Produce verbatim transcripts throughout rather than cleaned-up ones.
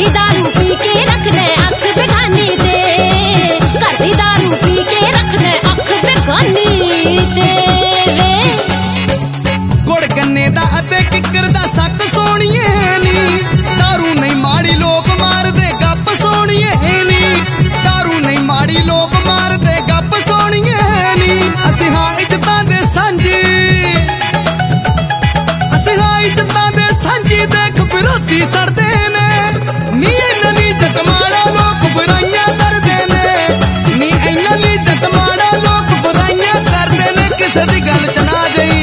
दी दारू पी के रख दे अख बेगानी ते, घर दी दारू पी के रख दे अख बेगानी ते वे। गुड़ गन्ने दा अते किकर दा सक सोनिए नी, दारू नहीं माड़ी लोग मार दे गप सोनिए नी, दारू नहीं माड़ी लोग मार दे गप सोनिए नी। असी हाँ इज्जतां दे सांझी, असी हाँ इज्जतां दे सांझी, देख विरोधी सड़दे ने नी, इन्हां दी इज्जत माड़ा लोग बुराइयां करदे ने नी, इन्हां दी इज्जत माड़ा लोग बुराइयां करदे ने। किसे दी गल च ना जाई,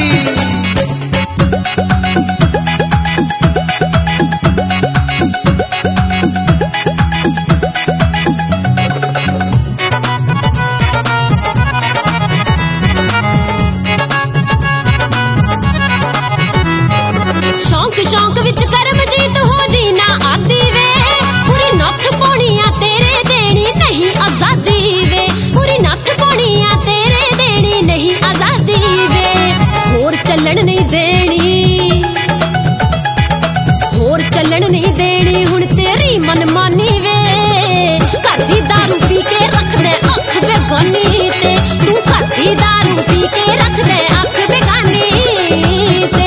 शौक शौक विच करमजीत हो जी ना आदी वे, पूरी नथ पाउणी आ तेरे देनी नहीं आजादी वे, पूरी नथ पाउणी आ तेरे देनी नहीं आजादी वे। होर चलन नहीं देनी, होर चलन नहीं देनी हुण तेरी मनमानी वे, घर दी दारू पी के रख दे अख बेगानी ते, तू घर दी दारू पी के रख दे अख बेगानी ते।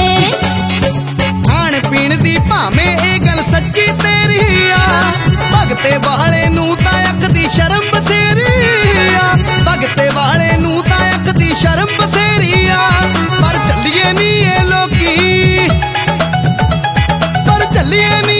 भावें ए गल सच्ची तेरी आ, भगते वाले नू तां अख दी शर्म बथेरी आ, भगते वाले नू तां अख दी शर्म बथेरी आ। पर चलिए नी ए लोकी, पर चलिए नी